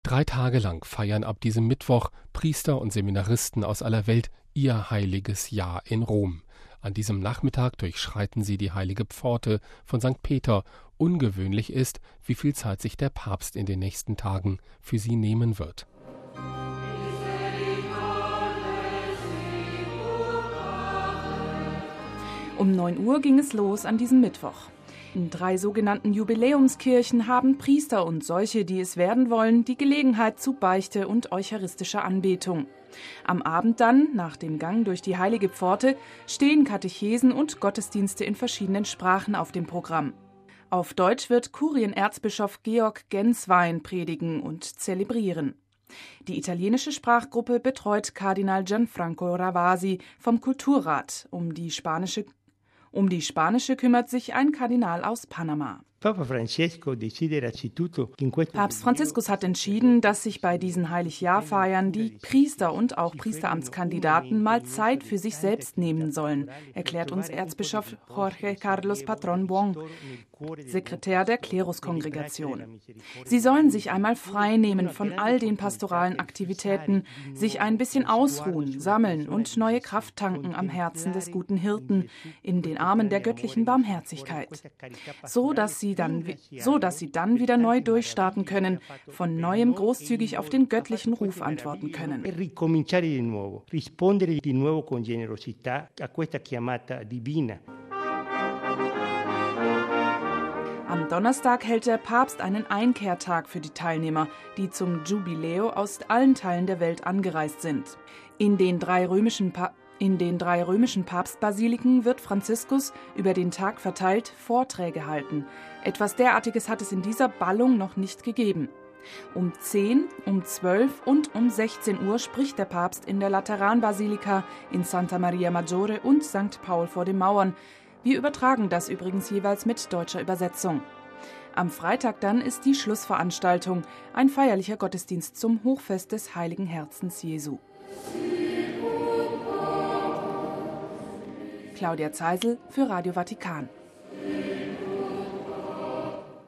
3 Tage lang feiern ab diesem Mittwoch Priester und Seminaristen aus aller Welt ihr heiliges Jahr in Rom. An diesem Nachmittag durchschreiten sie die heilige Pforte von St. Peter. Ungewöhnlich ist, wie viel Zeit sich der Papst in den nächsten Tagen für sie nehmen wird. Um 9 Uhr ging es los an diesem Mittwoch. In 3 sogenannten Jubiläumskirchen haben Priester und solche, die es werden wollen, die Gelegenheit zu Beichte und eucharistischer Anbetung. Am Abend dann, nach dem Gang durch die heilige Pforte, stehen Katechesen und Gottesdienste in verschiedenen Sprachen auf dem Programm. Auf Deutsch wird Kurienerzbischof Georg Genswein predigen und zelebrieren. Die italienische Sprachgruppe betreut Kardinal Gianfranco Ravasi vom Kulturrat. Um die spanische kümmert sich ein Kardinal aus Panama. Papst Franziskus hat entschieden, dass sich bei diesen Heiligjahrfeiern die Priester und auch Priesteramtskandidaten mal Zeit für sich selbst nehmen sollen, erklärt uns Erzbischof Jorge Carlos Patron Wong, Sekretär der Kleruskongregation. Sie sollen sich einmal frei nehmen von all den pastoralen Aktivitäten, sich ein bisschen ausruhen, sammeln und neue Kraft tanken am Herzen des guten Hirten, in den Armen der göttlichen Barmherzigkeit, so dass sie dann wieder neu durchstarten können, von neuem großzügig auf den göttlichen Ruf antworten können. Am Donnerstag hält der Papst einen Einkehrtag für die Teilnehmer, die zum Jubileo aus allen Teilen der Welt angereist sind. In den drei römischen Papstbasiliken wird Franziskus über den Tag verteilt Vorträge halten. Etwas Derartiges hat es in dieser Ballung noch nicht gegeben. Um 10, um 12 und um 16 Uhr spricht der Papst in der Lateranbasilika, in Santa Maria Maggiore und St. Paul vor den Mauern. Wir übertragen das übrigens jeweils mit deutscher Übersetzung. Am Freitag dann ist die Schlussveranstaltung, ein feierlicher Gottesdienst zum Hochfest des Heiligen Herzens Jesu. Claudia Zeisel für Radio Vatikan.